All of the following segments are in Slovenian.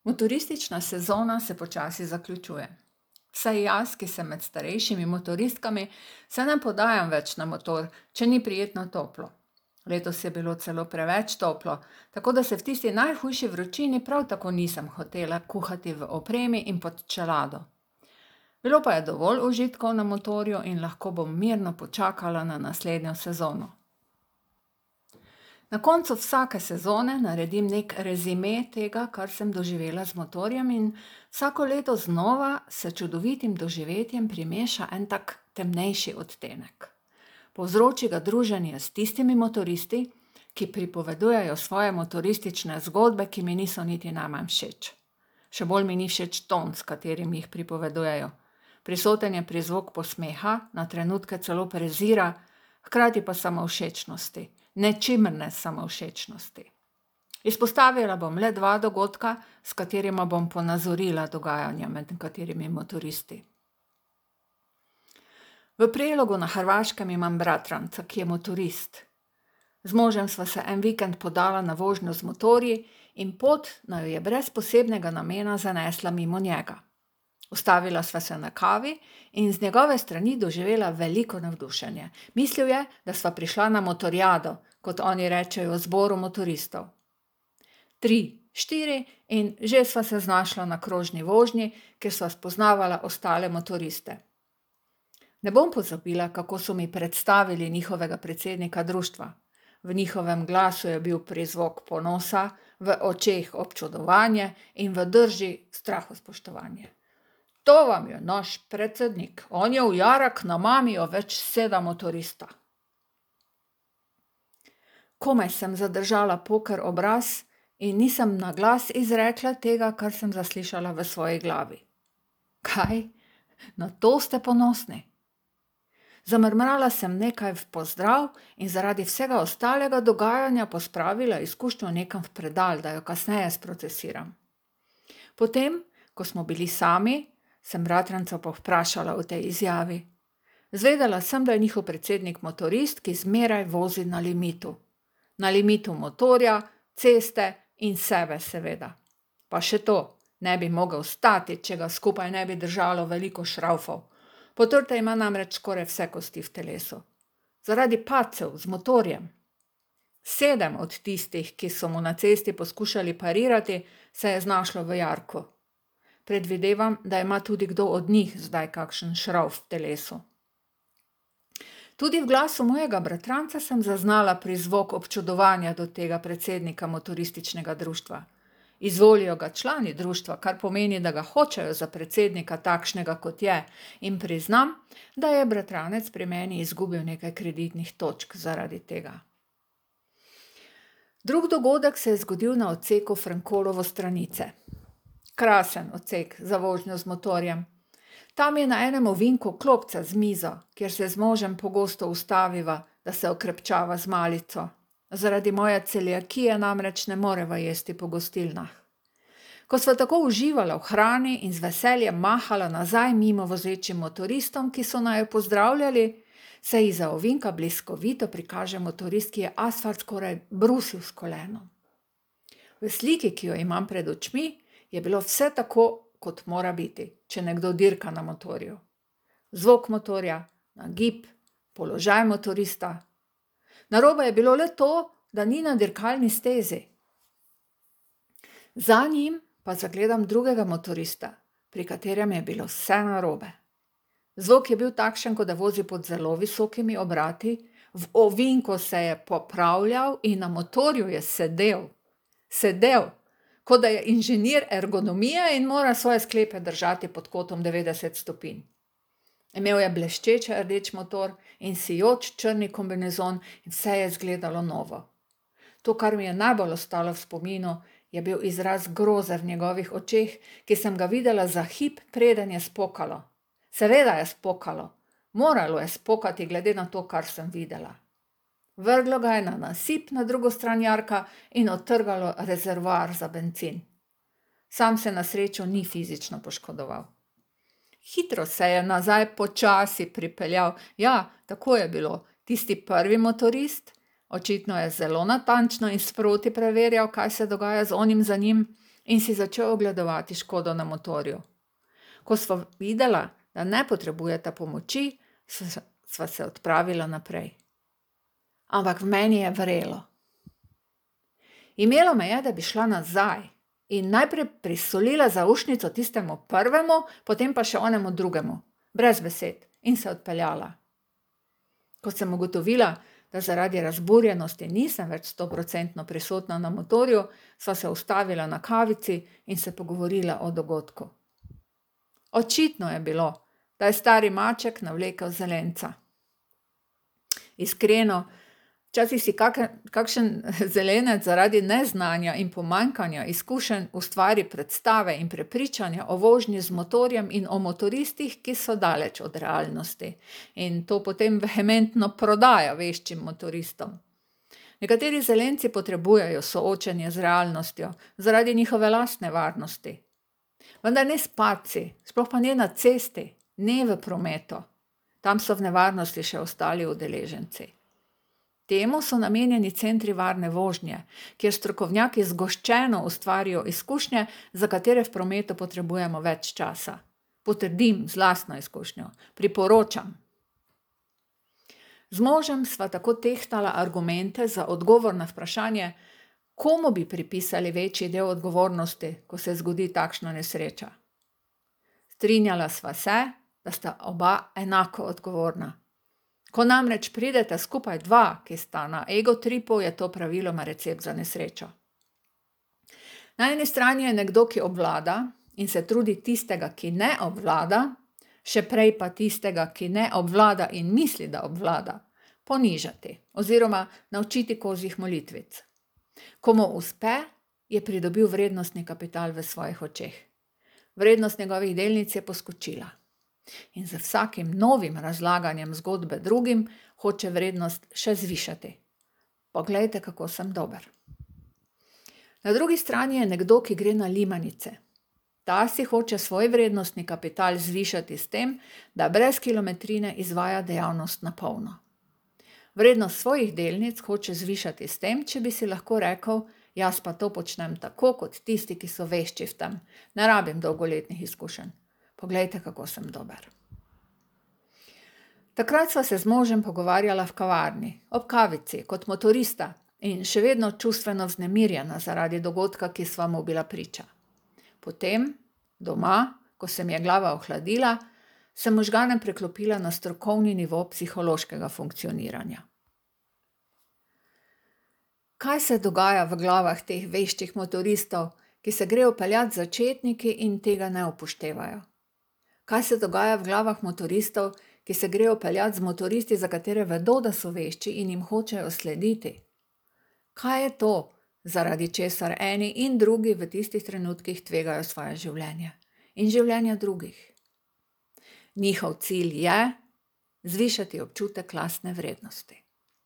Motoristična sezona se počasi zaključuje. Vsaj jaz, ki sem med starejšimi motoristkami, se ne podajam več na motor, če ni prijetno toplo. Letos je bilo celo preveč toplo, tako da se v tisti najhujši vročini prav tako nisem hotela kuhati v opremi in pod čelado. Bilo pa je dovolj užitkov na motorju in lahko bom mirno počakala na naslednjo sezono. Na koncu vsake sezone naredim nek rezime tega, kar sem doživela z motorjem, in vsako leto znova se čudovitim doživetjem primeša en tak temnejši odtenek. Povzroči ga druženje s tistimi motoristi, ki pripovedujejo svoje motoristične zgodbe, ki mi niso niti najmanj všeč. Še bolj mi ni všeč ton, s katerim jih pripovedujejo. Prisoten je prizvok posmeha, na trenutke celo prezira, hkrati pa samovšečnosti, nečimrne samovšečnosti. Izpostavila bom le 2 dogodka, s katerima bom ponazorila dogajanja med nekaterimi motoristi. V Prelogu na Hrvaškem imam bratranca, ki je motorist. Z možem sva se en vikend podala na vožnjo z motorji in pot naju je brez posebnega namena zanesla mimo njega. Ustavila sva se na kavi in z njegove strani doživela veliko navdušenje. Mislil je, da sva prišla na motorjado, kot oni rečejo, zboru motoristov. 3, 4 in že sva se znašla na krožni vožnji, kjer sva spoznavala ostale motoriste. Ne bom pozabila, kako so mi predstavili njihovega predsednika društva. V njihovem glasu je bil prizvok ponosa, v očeh občudovanje in v drži strahospoštovanje. To vam je naš predsednik, on je v jarak namamijo več 7 motorista. Komaj sem zadržala poker obraz in nisem na glas izrekla tega, kar sem zaslišala v svoji glavi. Kaj? Na to ste ponosni? Zamrmrala sem nekaj v pozdrav in zaradi vsega ostalega dogajanja pospravila izkušnjo nekam v predal, da jo kasneje sprocesiram. Potem, ko smo bili sami, sem bratranca povprašala o tej izjavi. Zvedela sem, da je njihov predsednik motorist, ki zmeraj vozi na limitu. Na limitu motorja, ceste in sebe seveda. Pa še to, ne bi mogel stati, če ga skupaj ne bi držalo veliko šraufov. Potrte ima namreč skoraj vse kosti v telesu. Zaradi padcev z motorjem. 7 od tistih, ki so mu na cesti poskušali parirati, se je znašlo v jarku. Predvidevam, da ima tudi kdo od njih zdaj kakšen šrauf v telesu. Tudi v glasu mojega bratranca sem zaznala prizvok občudovanja do tega predsednika motorističnega društva. Izvolijo ga člani društva, kar pomeni, da ga hočejo za predsednika takšnega, kot je, in priznam, da je bratranec pri meni izgubil nekaj kreditnih točk zaradi tega. Drug dogodek se je zgodil na odseku Frankolovo-Stranice. Krasen odsek za vožnjo z motorjem. Tam je na enem ovinku klopca z mizo, kjer se z možem pogosto ustaviva, da se okrepčava z malico. Zaradi moje celiakije namreč ne moreva jesti po gostilnah. Ko sva tako uživala v hrani in z veseljem mahala nazaj mimo vozečim motoristom, ki so naju pozdravljali, se izza ovinka bliskovito prikaže motorist, ki je asfalt skoraj brusil s kolenom. V sliki, ki jo imam pred očmi, je bilo vse tako, kot mora biti, če nekdo dirka na motorju. Zvok motorja, nagib, položaj motorista. Narobe je bilo le to, da ni na dirkalni stezi. Za njim pa zagledam drugega motorista, pri katerem je bilo vse narobe. Zvok je bil takšen, kot da vozi pod zelo visokimi obrati, v ovinku se je popravljal in na motorju je sedel. Sedel, kot da je inženir ergonomije in mora svoje sklepe držati pod kotom 90 stopinj. Imel je bleščeče rdeč motor in sijoč črni kombinezon in vse je izgledalo novo. To, kar mi je najbolj ostalo v spominu, je bil izraz groze v njegovih očeh, ki sem ga videla za hip, preden je spokalo. Seveda je spokalo. Moralo je spokati glede na to, kar sem videla. Vrglo ga je na nasip na drugo stran jarka in odtrgalo rezervoar za bencin. Sam se na srečo ni fizično poškodoval. Hitro se je nazaj počasi pripeljal. Ja, tako je bilo. Tisti prvi motorist, očitno je zelo natančno in sproti preverjal, kaj se dogaja z onim za njim, in si začel ogledovati škodo na motorju. Ko sva videla, da ne potrebujeta pomoči, sva se odpravila naprej. Ampak v meni je vrelo. Imelo me je, da bi šla nazaj in najprej prisolila zaušnico tistemu prvemu, potem pa še onemu drugemu, brez besed, in se odpeljala. Ko sem ugotovila, da zaradi razburjenosti nisem več 100% prisotna na motorju, sva se ustavila na kavici in se pogovorila o dogodku. Očitno je bilo, da je stari maček navlekel zelenca. Iskreno, včasih si kakšen zelenec zaradi neznanja in pomanjkanja izkušenj ustvari predstave in prepričanja o vožnji z motorjem in o motoristih, ki so daleč od realnosti. In to potem vehementno prodaja veščim motoristom. Nekateri zelenci potrebujejo soočenje z realnostjo zaradi njihove lastne varnosti. Vendar ne s padci, sploh pa ne na cesti, ne v prometu. Tam so v nevarnosti še ostali udeleženci. Temu so namenjeni centri varne vožnje, kjer strokovnjaki zgoščeno ustvarijo izkušnje, za katere v prometu potrebujemo več časa. Potrdim z lastno izkušnjo, priporočam. Z možem sva tako tehtala argumente za odgovor na vprašanje, komu bi pripisali večji del odgovornosti, ko se zgodi takšna nesreča. Strinjala sva se, da sta oba enako odgovorna. Ko namreč pridete skupaj dva, ki sta na egotripu, je to praviloma recept za nesrečo. Na eni strani je nekdo, ki obvlada in se trudi tistega, ki ne obvlada, še prej pa tistega, ki ne obvlada in misli, da obvlada, ponižati oziroma naučiti kozjih molitvic. Komu uspe, je pridobil vrednostni kapital v svojih očeh. Vrednost njegovih delnic je poskočila. In z vsakim novim razlaganjem zgodbe drugim hoče vrednost še zvišati. Poglejte, kako sem dober. Na drugi strani je nekdo, ki gre na limanice. Ta si hoče svoj vrednostni kapital zvišati s tem, da brez kilometrine izvaja dejavnost na polno. Vrednost svojih delnic hoče zvišati s tem, če bi si lahko rekel, jaz pa to počnem tako kot tisti, ki so vešči v tem. Ne rabim dolgoletnih izkušenj. Poglejte, kako sem dober. Takrat sva se z možem pogovarjala v kavarni, ob kavici, kot motorista in še vedno čustveno vznemirjena zaradi dogodka, ki sva mu bila priča. Potem, doma, ko se mi je glava ohladila, sem možgane preklopila na strokovni nivo psihološkega funkcioniranja. Kaj se dogaja v glavah teh veščih motoristov, ki se grejo peljati začetniki in tega ne upoštevajo? Kaj se dogaja v glavah motoristov, ki se grejo peljati z motoristi, za katere vedo, da so vešči in jim hočejo slediti? Kaj je to, zaradi česar eni in drugi v tistih trenutkih tvegajo svoje življenje in življenja drugih? Njihov cilj je zvišati občutek lastne vrednosti.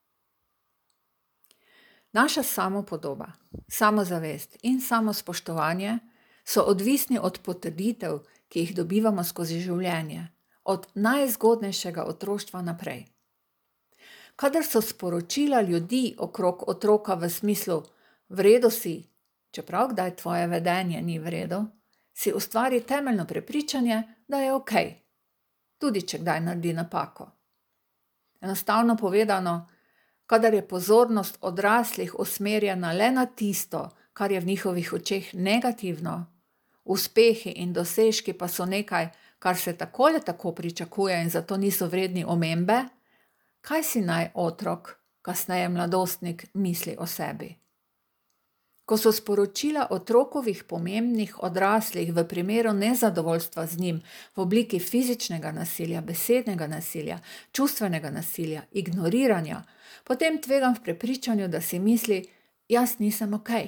Naša samopodoba, samozavest in samospoštovanje so odvisni od potrditev, ki jih dobivamo skozi življenje, od najzgodnejšega otroštva naprej. Kadar so sporočila ljudi okrog otroka v smislu v redu si, čeprav kdaj tvoje vedenje ni v redu, si ustvari temeljno prepričanje, da je okej, tudi če kdaj naredi napako. Enostavno povedano, kadar je pozornost odraslih usmerjena le na tisto, kar je v njihovih očeh negativno, uspehi in dosežki pa so nekaj, kar se tako ali tako pričakuje in zato niso vredni omembe, kaj si naj otrok, kasneje mladostnik, misli o sebi? Ko so sporočila otrokovih pomembnih odraslih v primeru nezadovoljstva z njim v obliki fizičnega nasilja, besednega nasilja, čustvenega nasilja, ignoriranja, potem tvegam v prepričanju, da si misli, jaz nisem okej.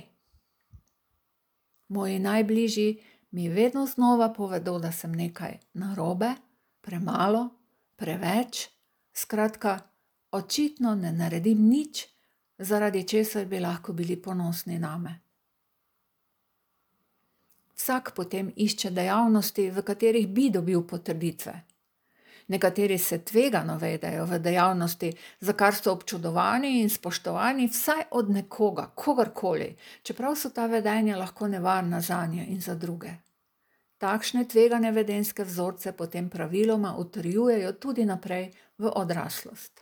Moji najbližji mi vedno znova povedo, da sem nekaj narobe, premalo, preveč, skratka, očitno ne naredim nič, zaradi česar bi lahko bili ponosni name. Vsak potem išče dejavnosti, v katerih bi dobil potrditve. Nekateri se tvegano vedejo v dejavnosti, za kar so občudovani in spoštovani vsaj od nekoga, kogarkoli, čeprav so ta vedenja lahko nevarna zanje in za druge. Takšne tvegane vedenjske vzorce potem praviloma utrjujejo tudi naprej v odraslost.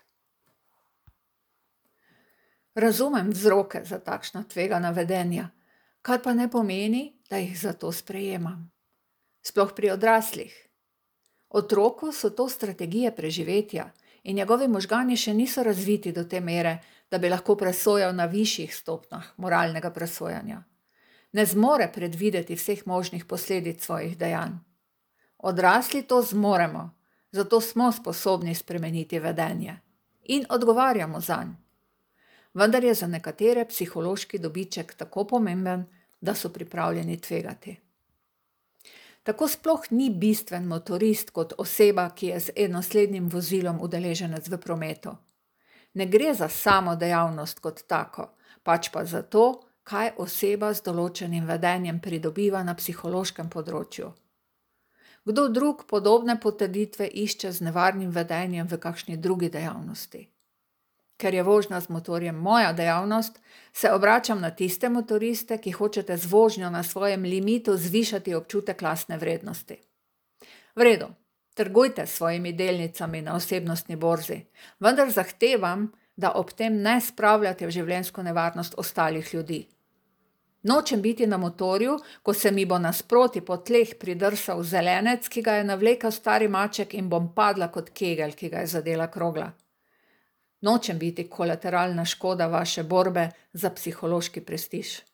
Razumem vzroke za takšna tvegana vedenja, kar pa ne pomeni, da jih zato sprejemam. Sploh pri odraslih. Otroku so to strategije preživetja in njegovi možgani še niso razviti do te mere, da bi lahko presojal na višjih stopnjah moralnega presojanja. Ne zmore predvideti vseh možnih posledic svojih dejanj. Odrasli to zmoremo, zato smo sposobni spremeniti vedenje in odgovarjamo zanj. Vendar je za nekatere psihološki dobiček tako pomemben, da so pripravljeni tvegati. Tako sploh ni bistven motorist kot oseba, ki je z enoslednim vozilom udeleženec v prometu. Ne gre za samo dejavnost kot tako, pač pa za to, kaj oseba z določenim vedenjem pridobiva na psihološkem področju. Kdo drug podobne potrditve išče z nevarnim vedenjem v kakšni drugi dejavnosti? Ker je vožnja z motorjem moja dejavnost, se obračam na tiste motoriste, ki hočete z vožnjo na svojem limitu zvišati občutek lastne vrednosti. V redu, trgujte s svojimi delnicami na osebnostni borzi, vendar zahtevam, da ob tem ne spravljate v življenjsko nevarnost ostalih ljudi. Nočem biti na motorju, ko se mi bo nasproti po tleh pridrsal zelenec, ki ga je navlekel stari maček in bom padla kot kegel, ki ga je zadela krogla. Nočem biti kolateralna škoda vaše borbe za psihološki prestiž.